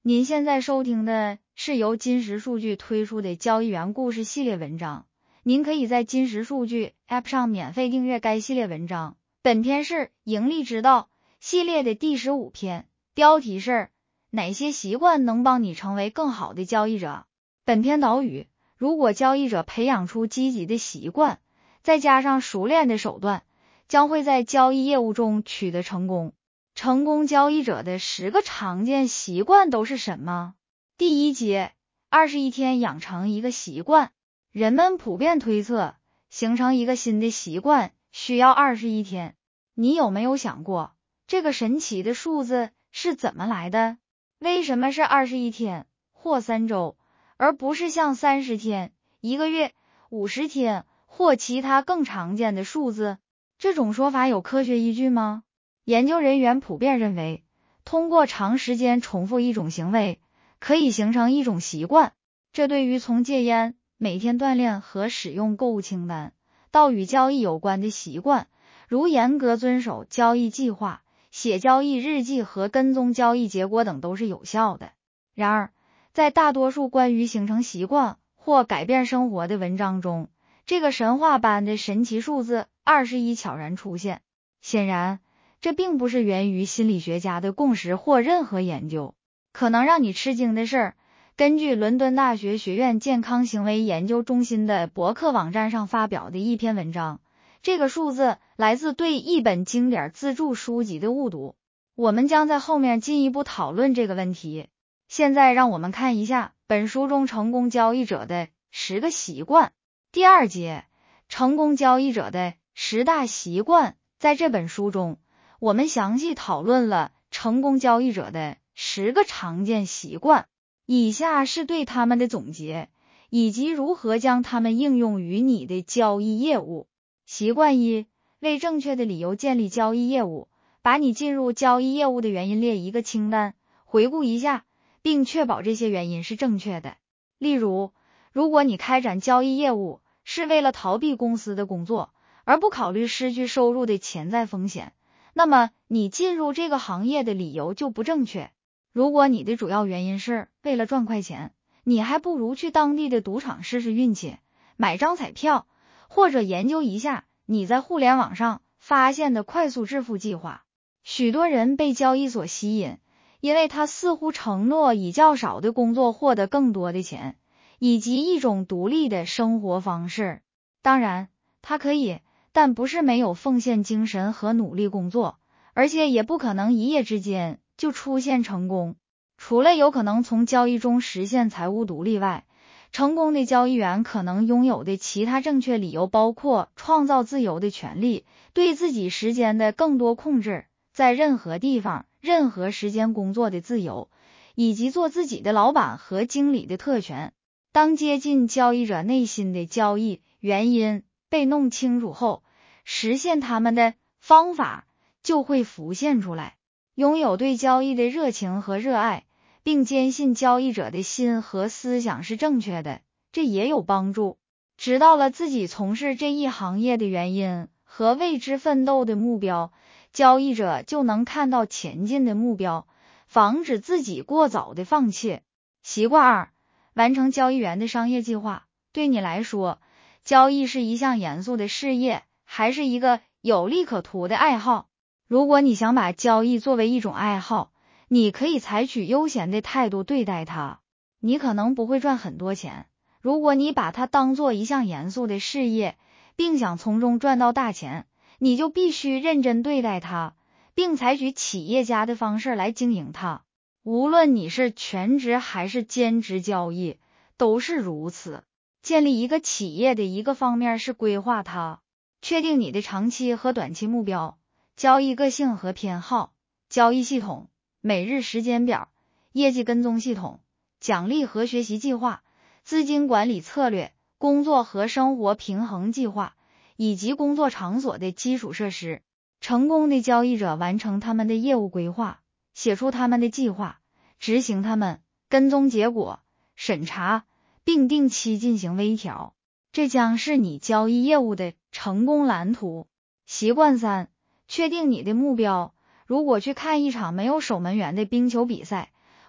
您现在收听的是由金石数据推出的交易员故事系列文章，您可以在金石数据 App 上免费订阅该系列文章。本篇是盈利之道系列的第15篇，标题是哪些习惯能帮你成为更好的交易者。本篇导语：如果交易者培养出积极的习惯，再加上熟练的手段，将会在交易业务中取得成功。成功交易者的10个常见习惯都是什么？第一节，21天养成一个习惯。人们普遍推测，形成一个新的习惯需要21天。你有没有想过，这个神奇的数字是怎么来的？为什么是21天或3周，而不是像30天、1个月、50天或其他更常见的数字？这种说法有科学依据吗？研究人员普遍认为，通过长时间重复一种行为，可以形成一种习惯。这对于从戒烟、每天锻炼和使用购物清单，到与交易有关的习惯，如严格遵守交易计划、写交易日记和跟踪交易结果等都是有效的。然而，在大多数关于形成习惯或改变生活的文章中，这个神话般的神奇数字21悄然出现。显然，这并不是源于心理学家的共识或任何研究。可能让你吃惊的是，根据伦敦大学学院健康行为研究中心的博客网站上发表的一篇文章，这个数字来自对一本经典自助书籍的误读。我们将在后面进一步讨论这个问题。现在让我们看一下本书中成功交易者的10个习惯。第2节，成功交易者的10大习惯。在这本书中，我们详细讨论了成功交易者的10个常见习惯，以下是对他们的总结，以及如何将它们应用于你的交易业务。习惯1：为正确的理由建立交易业务。把你进入交易业务的原因列一个清单，回顾一下，并确保这些原因是正确的。例如，如果你开展交易业务是为了逃避公司的工作，而不考虑失去收入的潜在风险，那么你进入这个行业的理由就不正确。如果你的主要原因是为了赚快钱，你还不如去当地的赌场试试运气，买张彩票，或者研究一下你在互联网上发现的快速致富计划。许多人被交易所吸引，因为他似乎承诺以较少的工作获得更多的钱，以及一种独立的生活方式。当然，他可以，但不是没有奉献精神和努力工作，而且也不可能一夜之间就出现成功。除了有可能从交易中实现财务独立外，成功的交易员可能拥有的其他正确理由包括创造自由的权利、对自己时间的更多控制、在任何地方、任何时间工作的自由，以及做自己的老板和经理的特权。当接近交易者内心的交易原因被弄清楚后，实现他们的方法就会浮现出来。拥有对交易的热情和热爱，并坚信交易者的心和思想是正确的，这也有帮助。知道了自己从事这一行业的原因和为之奋斗的目标，交易者就能看到前进的目标，防止自己过早的放弃。习惯2：完成交易员的商业计划。对你来说，交易是一项严肃的事业，还是一个有利可图的爱好？如果你想把交易作为一种爱好，你可以采取悠闲的态度对待它。你可能不会赚很多钱，如果你把它当做一项严肃的事业，并想从中赚到大钱，你就必须认真对待它，并采取企业家的方式来经营它。无论你是全职还是兼职交易，都是如此。建立一个企业的一个方面是规划它，确定你的长期和短期目标，交易个性和偏好，交易系统、每日时间表、业绩跟踪系统、奖励和学习计划、资金管理策略、工作和生活平衡计划，以及工作场所的基础设施。成功的交易者完成他们的业务规划，写出他们的计划，执行他们，跟踪结果，审查，并定期进行微调。这将是你交易业务的成功蓝图。习惯3：确定你的目标。如果去看一场没有守门员的冰球比赛，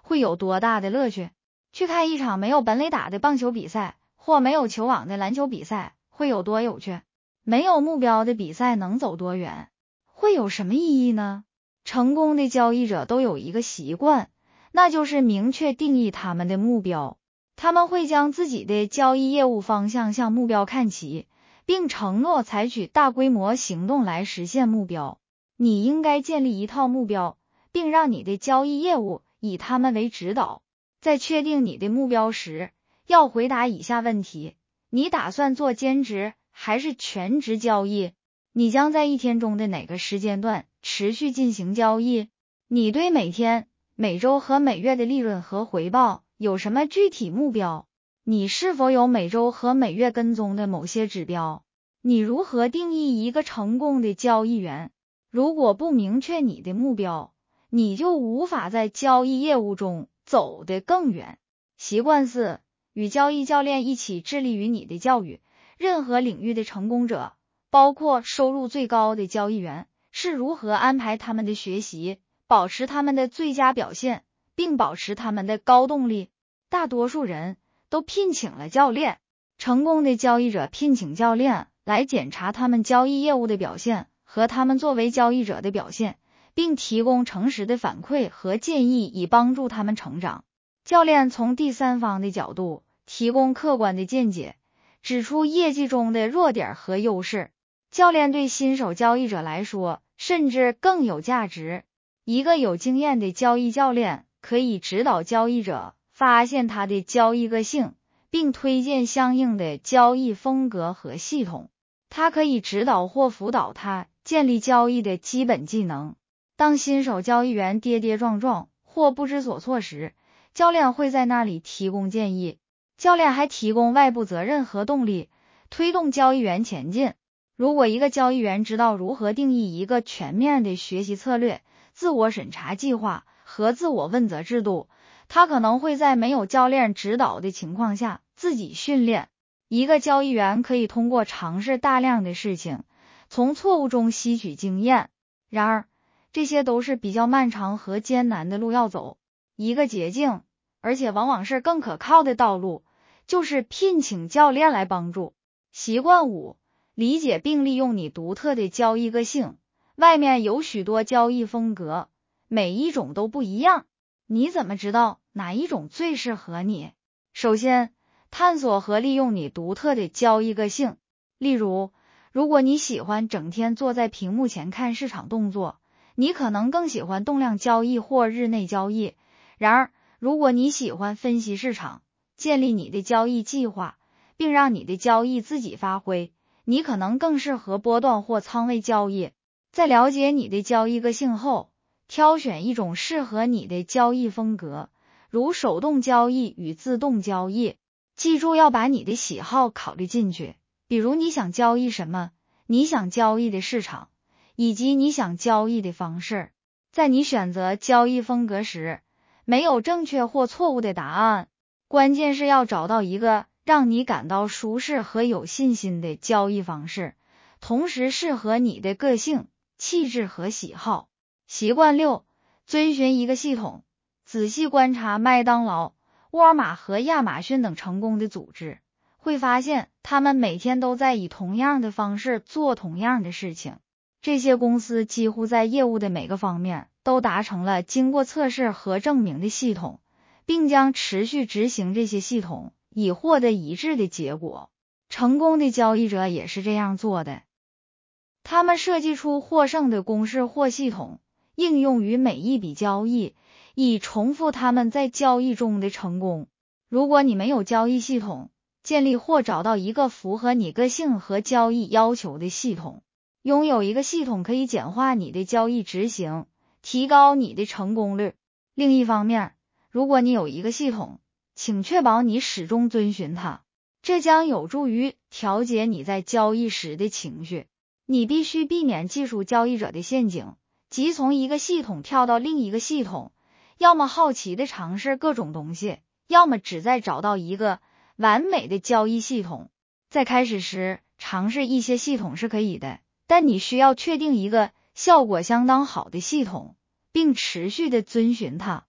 会有多大的乐趣？去看一场没有本垒打的棒球比赛，或没有球网的篮球比赛，会有多有趣？没有目标的比赛能走多远？会有什么意义呢？成功的交易者都有一个习惯，那就是明确定义他们的目标。他们会将自己的交易业务方向向目标看齐，并承诺采取大规模行动来实现目标。你应该建立一套目标，并让你的交易业务以他们为指导。在确定你的目标时，要回答以下问题：你打算做兼职还是全职交易？你将在一天中的哪个时间段持续进行交易？你对每天、每周和每月的利润和回报有什么具体目标？你是否有每周和每月跟踪的某些指标？你如何定义一个成功的交易员？如果不明确你的目标，你就无法在交易业务中走得更远。习惯4，与交易教练一起致力于你的教育。任何领域的成功者，包括收入最高的交易员，是如何安排他们的学习，保持他们的最佳表现，并保持他们的高动力。大多数人都聘请了教练。成功的交易者聘请教练来检查他们交易业务的表现和他们作为交易者的表现，并提供诚实的反馈和建议，以帮助他们成长。教练从第三方的角度提供客观的见解，指出业绩中的弱点和优势。教练对新手交易者来说甚至更有价值。一个有经验的交易教练可以指导交易者发现他的交易个性，并推荐相应的交易风格和系统。他可以指导或辅导他建立交易的基本技能。当新手交易员跌跌撞撞或不知所措时，教练会在那里提供建议。教练还提供外部责任和动力，推动交易员前进。如果一个交易员知道如何定义一个全面的学习策略、自我审查计划和自我问责制度，他可能会在没有教练指导的情况下自己训练。一个交易员可以通过尝试大量的事情，从错误中吸取经验。然而，这些都是比较漫长和艰难的路要走。一个捷径，而且往往是更可靠的道路，就是聘请教练来帮助。习惯5，理解并利用你独特的交易个性。外面有许多交易风格，每一种都不一样。你怎么知道哪一种最适合你？首先，探索和利用你独特的交易个性。例如，如果你喜欢整天坐在屏幕前看市场动作，你可能更喜欢动量交易或日内交易。然而，如果你喜欢分析市场，建立你的交易计划，并让你的交易自己发挥，你可能更适合波段或仓位交易。在了解你的交易个性后，挑选一种适合你的交易风格，如手动交易与自动交易。记住要把你的喜好考虑进去，比如你想交易什么，你想交易的市场，以及你想交易的方式。在你选择交易风格时，没有正确或错误的答案，关键是要找到一个让你感到舒适和有信心的交易方式，同时适合你的个性、气质和喜好。习惯6，遵循一个系统。仔细观察麦当劳、沃尔玛和亚马逊等成功的组织，会发现他们每天都在以同样的方式做同样的事情。这些公司几乎在业务的每个方面都达成了经过测试和证明的系统，并将持续执行这些系统，以获得一致的结果。成功的交易者也是这样做的。他们设计出获胜的公式或系统，应用于每一笔交易，以重复他们在交易中的成功。如果你没有交易系统，建立或找到一个符合你个性和交易要求的系统。拥有一个系统可以简化你的交易执行，提高你的成功率。另一方面，如果你有一个系统，请确保你始终遵循它，这将有助于调节你在交易时的情绪。你必须避免技术交易者的陷阱，即从一个系统跳到另一个系统，要么好奇的尝试各种东西，要么只在找到一个完美的交易系统。在开始时，尝试一些系统是可以的，但你需要确定一个效果相当好的系统，并持续的遵循它。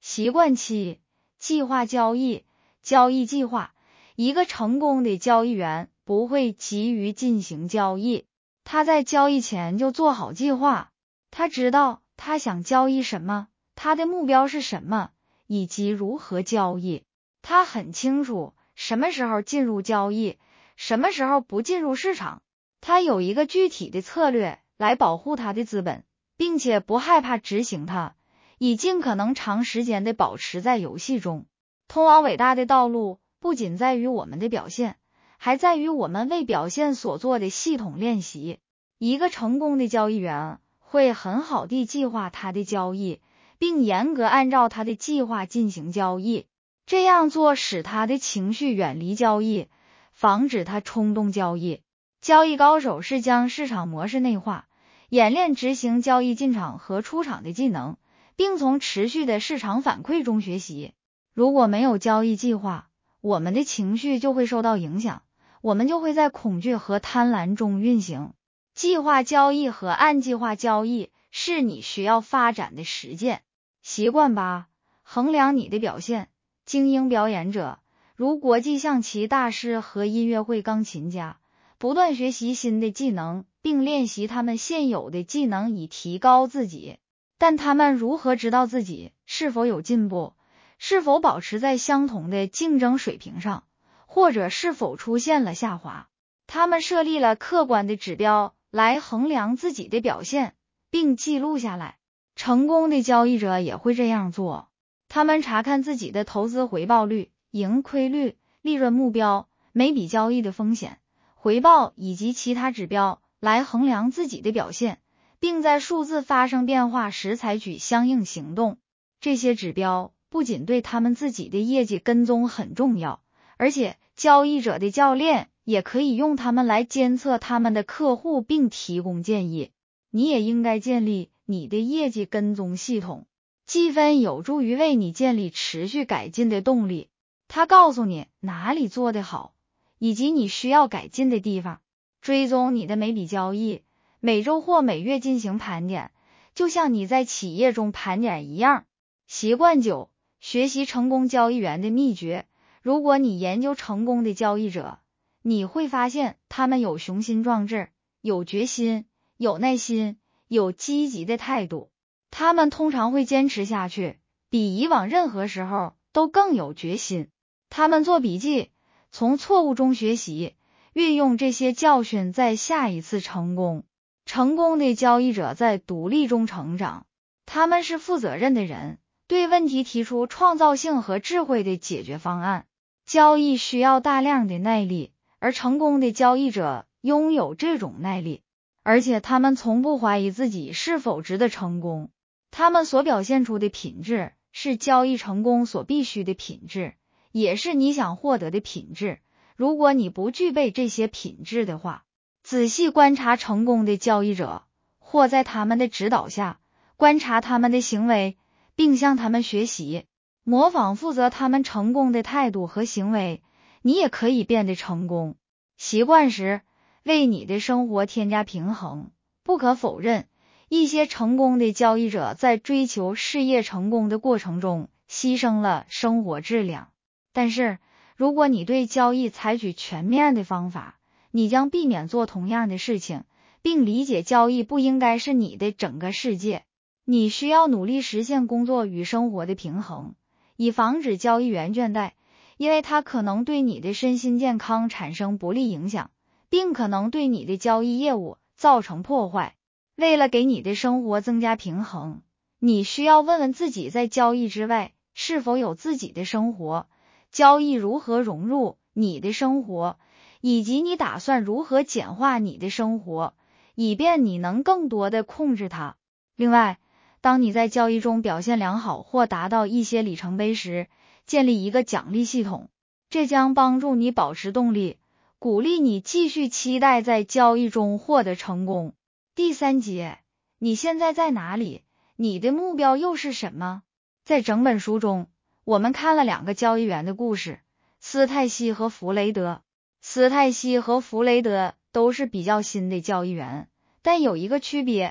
习惯7，计划交易。交易计划。一个成功的交易员不会急于进行交易，他在交易前就做好计划，他知道他想交易什么，他的目标是什么，以及如何交易。他很清楚什么时候进入交易，什么时候不进入市场。他有一个具体的策略来保护他的资本，并且不害怕执行它，以尽可能长时间地保持在游戏中。通往伟大的道路不仅在于我们的表现，还在于我们为表现所做的系统练习。一个成功的交易员会很好地计划他的交易，并严格按照他的计划进行交易。这样做使他的情绪远离交易，防止他冲动交易。交易高手是将市场模式内化，演练执行交易进场和出场的技能，并从持续的市场反馈中学习。如果没有交易计划，我们的情绪就会受到影响，我们就会在恐惧和贪婪中运行。计划交易和按计划交易是你需要发展的实践习惯吧。衡量你的表现。精英表演者，如国际象棋大师和音乐会钢琴家，不断学习新的技能，并练习他们现有的技能以提高自己。但他们如何知道自己是否有进步？是否保持在相同的竞争水平上，或者是否出现了下滑？他们设立了客观的指标来衡量自己的表现，并记录下来。成功的交易者也会这样做，他们查看自己的投资回报率、盈亏率、利润目标、每笔交易的风险、回报以及其他指标来衡量自己的表现，并在数字发生变化时采取相应行动。这些指标不仅对他们自己的业绩跟踪很重要，而且交易者的教练也可以用它们来监测他们的客户并提供建议。你也应该建立你的业绩跟踪系统。积分有助于为你建立持续改进的动力，它告诉你哪里做得好，以及你需要改进的地方。追踪你的每笔交易，每周或每月进行盘点，就像你在企业中盘点一样。习惯9，学习成功交易员的秘诀。如果你研究成功的交易者，你会发现他们有雄心壮志，有决心，有耐心，有积极的态度。他们通常会坚持下去，比以往任何时候都更有决心。他们做笔记，从错误中学习，运用这些教训在下一次成功。成功的交易者在独立中成长，他们是负责任的人，对问题提出创造性和智慧的解决方案。交易需要大量的耐力，而成功的交易者拥有这种耐力，而且他们从不怀疑自己是否值得成功。他们所表现出的品质是交易成功所必须的品质，也是你想获得的品质。如果你不具备这些品质的话，仔细观察成功的交易者，或在他们的指导下观察他们的行为，并向他们学习，模仿负责他们成功的态度和行为，你也可以变得成功。习惯10，为你的生活添加平衡。不可否认，一些成功的交易者在追求事业成功的过程中牺牲了生活质量。但是，如果你对交易采取全面的方法，你将避免做同样的事情，并理解交易不应该是你的整个世界。你需要努力实现工作与生活的平衡，以防止交易员倦怠，因为它可能对你的身心健康产生不利影响，并可能对你的交易业务造成破坏。为了给你的生活增加平衡，你需要问问自己，在交易之外是否有自己的生活，交易如何融入你的生活，以及你打算如何简化你的生活，以便你能更多的控制它。另外，当你在交易中表现良好或达到一些里程碑时，建立一个奖励系统，这将帮助你保持动力，鼓励你继续期待在交易中获得成功。第3节，你现在在哪里？你的目标又是什么？在整本书中，我们看了2个交易员的故事，斯泰西和弗雷德。斯泰西和弗雷德都是比较新的交易员，但有一个区别，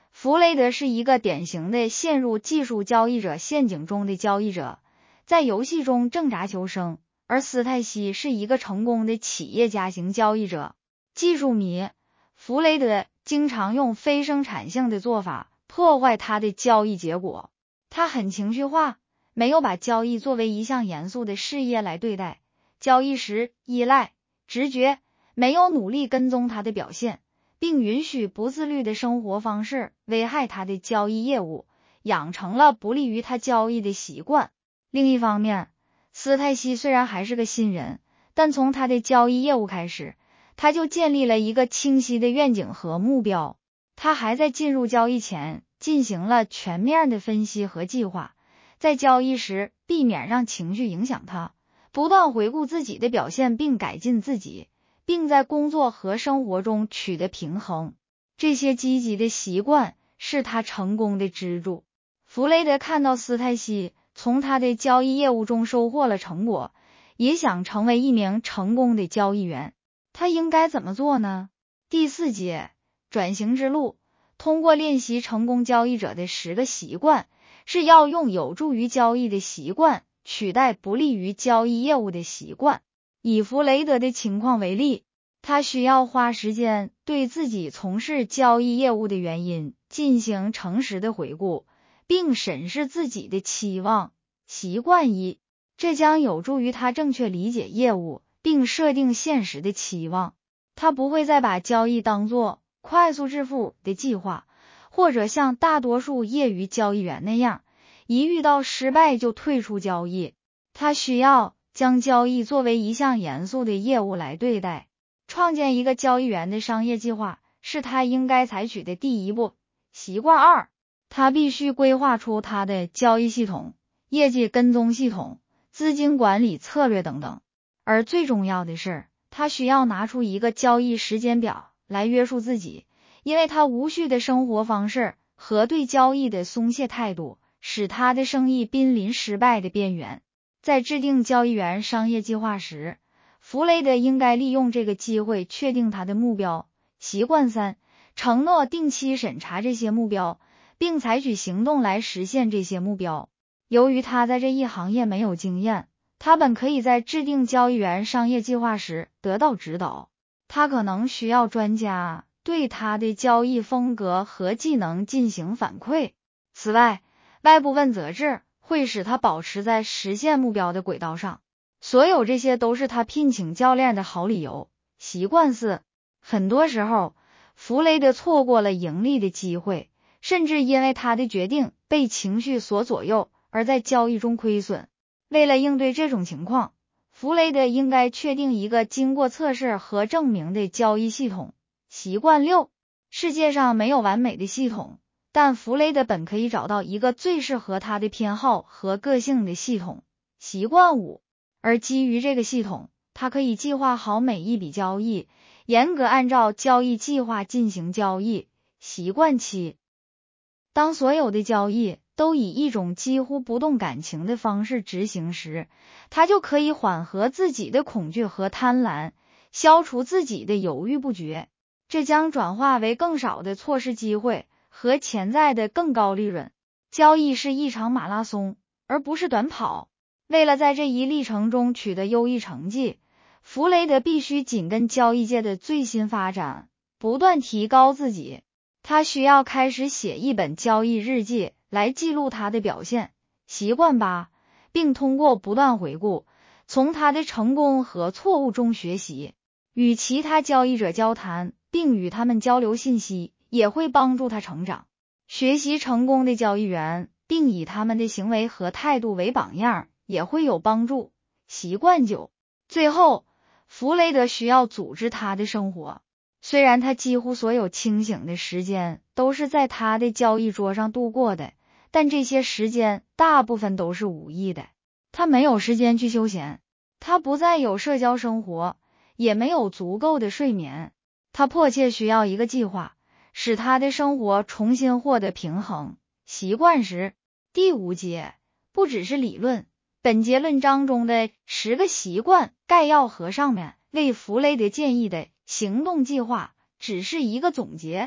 弗雷德是一个典型的陷入技术交易者陷阱中的交易者，在游戏中挣扎求生，而斯泰西是一个成功的企业家型交易者。技术迷，弗雷德经常用非生产性的做法破坏他的交易结果。他很情绪化，没有把交易作为一项严肃的事业来对待，交易时依赖直觉，没有努力跟踪他的表现，并允许不自律的生活方式危害他的交易业务，养成了不利于他交易的习惯。另一方面，斯泰西虽然还是个新人，但从他的交易业务开始，他就建立了一个清晰的愿景和目标。他还在进入交易前进行了全面的分析和计划，在交易时避免让情绪影响他，不断回顾自己的表现并改进自己，并在工作和生活中取得平衡。这些积极的习惯是他成功的支柱。弗雷德看到斯泰西从他的交易业务中收获了成果，也想成为一名成功的交易员。他应该怎么做呢？第4节，转型之路。通过练习成功交易者的10个习惯，是要用有助于交易的习惯取代不利于交易业务的习惯。以弗雷德的情况为例，他需要花时间对自己从事交易业务的原因进行诚实的回顾，并审视自己的期望。习惯1，这将有助于他正确理解业务，并设定现实的期望。他不会再把交易当作快速致富的计划，或者像大多数业余交易员那样，一遇到失败就退出交易。他需要将交易作为一项严肃的业务来对待。创建一个交易员的商业计划是他应该采取的第一步。习惯2，他必须规划出他的交易系统、业绩跟踪系统、资金管理策略等等。而最重要的是，他需要拿出一个交易时间表来约束自己，因为他无序的生活方式和对交易的松懈态度，使他的生意濒临失败的边缘。在制定交易员商业计划时，弗雷德应该利用这个机会确定他的目标。习惯3，承诺定期审查这些目标，并采取行动来实现这些目标。由于他在这一行业没有经验，他本可以在制定交易员商业计划时得到指导，他可能需要专家对他的交易风格和技能进行反馈。此外，外部问责制会使他保持在实现目标的轨道上。所有这些都是他聘请教练的好理由。习惯4，很多时候，弗雷德错过了盈利的机会，甚至因为他的决定被情绪所左右，而在交易中亏损。为了应对这种情况，弗雷德应该确定一个经过测试和证明的交易系统。习惯6，世界上没有完美的系统，但弗雷德本可以找到一个最适合他的偏好和个性的系统。习惯5，而基于这个系统，他可以计划好每一笔交易，严格按照交易计划进行交易。习惯7，当所有的交易都以一种几乎不动感情的方式执行时，他就可以缓和自己的恐惧和贪婪，消除自己的犹豫不决，这将转化为更少的错失机会和潜在的更高利润。交易是一场马拉松，而不是短跑。为了在这一历程中取得优异成绩，弗雷德必须紧跟交易界的最新发展，不断提高自己。他需要开始写一本交易日记来记录他的表现。习惯8，并通过不断回顾，从他的成功和错误中学习。与其他交易者交谈，并与他们交流信息，也会帮助他成长。学习成功的交易员，并以他们的行为和态度为榜样，也会有帮助。习惯9，最后，弗雷德需要组织他的生活。虽然他几乎所有清醒的时间都是在他的交易桌上度过的，但这些时间大部分都是无意的。他没有时间去休闲，他不再有社交生活，也没有足够的睡眠。他迫切需要一个计划，使他的生活重新获得平衡。习惯10，第5节，不只是理论。本节论章中的10个习惯概要和上面为弗雷德建议的行动计划只是一个总结。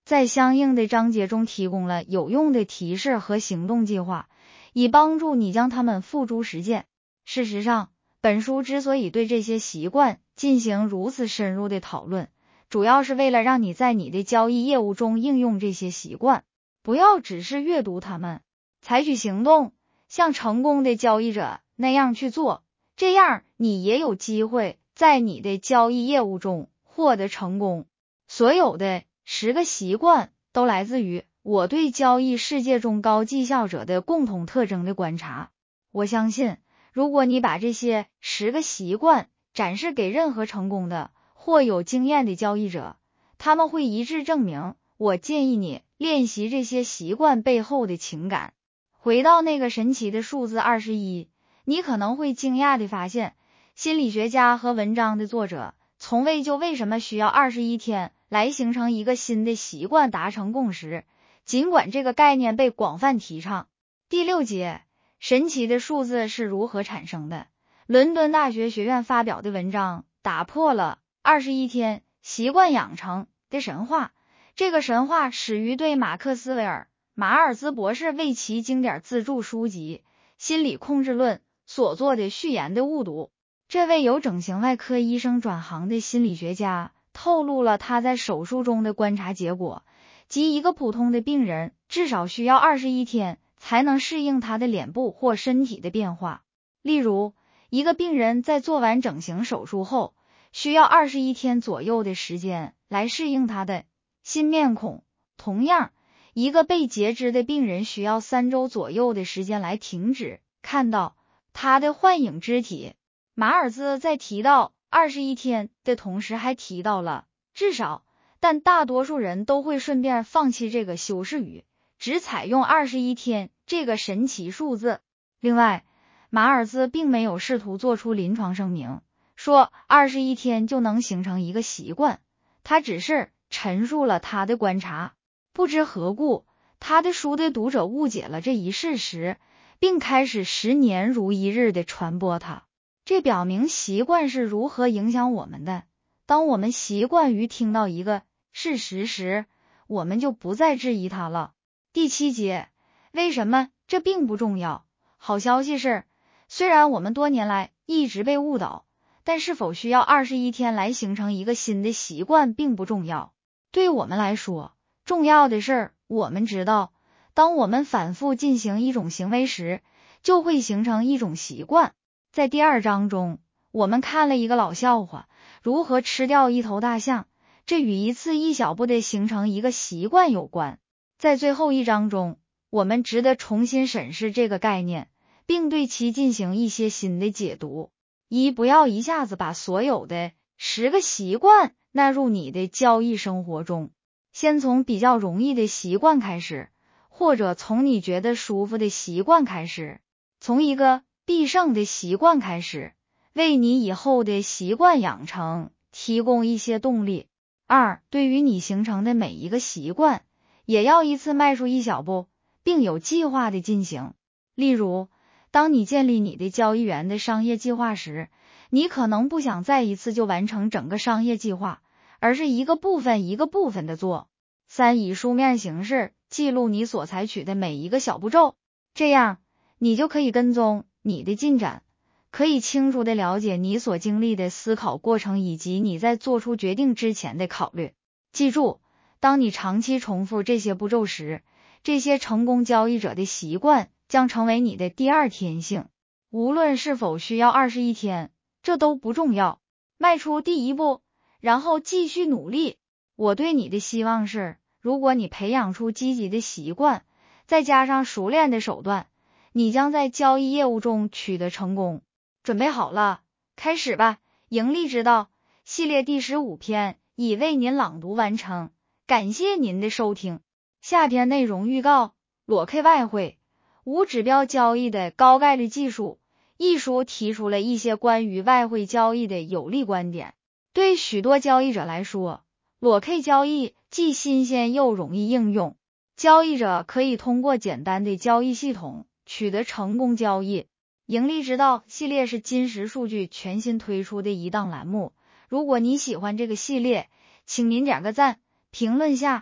在相应的章节中提供了有用的提示和行动计划，以帮助你将它们付诸实践。事实上，本书之所以对这些习惯进行如此深入的讨论，主要是为了让你在你的交易业务中应用这些习惯，不要只是阅读它们，采取行动，像成功的交易者那样去做，这样你也有机会在你的交易业务中获得成功。所有的10个习惯都来自于我对交易世界中高绩效者的共同特征的观察。我相信，如果你把这些10个习惯展示给任何成功的或有经验的交易者，他们会一致证明我建议你练习这些习惯背后的情感。回到那个神奇的数字21，你可能会惊讶地发现，心理学家和文章的作者从未就为什么需要21天来形成一个新的习惯达成共识，尽管这个概念被广泛提倡。第6节，神奇的数字是如何产生的？伦敦大学学院发表的文章打破了21天习惯养成的神话。这个神话始于对马克斯韦尔·马尔兹博士为其经典自著书籍《心理控制论》所做的序言的误读。这位由整形外科医生转行的心理学家透露了他在手术中的观察结果，即一个普通的病人至少需要21天才能适应他的脸部或身体的变化。例如，一个病人在做完整形手术后，需要21天左右的时间来适应他的新面孔。同样，一个被截肢的病人需要3周左右的时间来停止看到他的幻影肢体。马尔兹在提到21天的同时还提到了至少，但大多数人都会顺便放弃这个修饰语，只采用21天这个神奇数字。另外，马尔兹并没有试图做出临床声明，说21天就能形成一个习惯，他只是陈述了他的观察。不知何故，他的书的读者误解了这一事实，并开始10年如一日地传播它。这表明习惯是如何影响我们的。当我们习惯于听到一个事实时，我们就不再质疑它了。第7节，为什么这并不重要？好消息是，虽然我们多年来一直被误导，但是否需要21天来形成一个新的习惯并不重要。对我们来说，重要的是我们知道，当我们反复进行一种行为时，就会形成一种习惯。在第2章中，我们看了一个老笑话，如何吃掉一头大象，这与一次一小步的形成一个习惯有关。在最后1章中，我们值得重新审视这个概念，并对其进行一些新的解读。不要一下子把所有的10个习惯纳入你的交易生活中，先从比较容易的习惯开始，或者从你觉得舒服的习惯开始，从一个必胜的习惯开始，为你以后的习惯养成提供一些动力。2. 对于你形成的每一个习惯，也要依次迈出一小步，并有计划的进行。例如，当你建立你的交易员的商业计划时，你可能不想再一次就完成整个商业计划，而是一个部分一个部分的做。3. 以书面形式记录你所采取的每一个小步骤，这样你就可以跟踪你的进展，可以清楚地了解你所经历的思考过程以及你在做出决定之前的考虑。记住，当你长期重复这些步骤时，这些成功交易者的习惯将成为你的第2天性。无论是否需要21天，这都不重要。迈出第1步，然后继续努力。我对你的希望是，如果你培养出积极的习惯，再加上熟练的手段，你将在交易业务中取得成功。准备好了，开始吧！盈利之道系列第15篇已为您朗读完成，感谢您的收听。下篇内容预告：裸 K 外汇无指标交易的高概率技术。一书提出了一些关于外汇交易的有利观点。对许多交易者来说，裸 K 交易既新鲜又容易应用。交易者可以通过简单的交易系统取得成功交易。盈利之道系列是金石数据全新推出的一档栏目。如果你喜欢这个系列，请您点个赞，评论下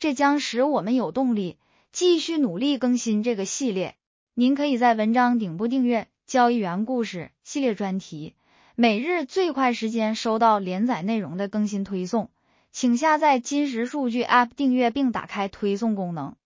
这将使我们有动力继续努力更新这个系列。您可以在文章顶部订阅交易员故事系列专题，每日最快时间收到连载内容的更新推送。请下载金石数据 App 订阅并打开推送功能。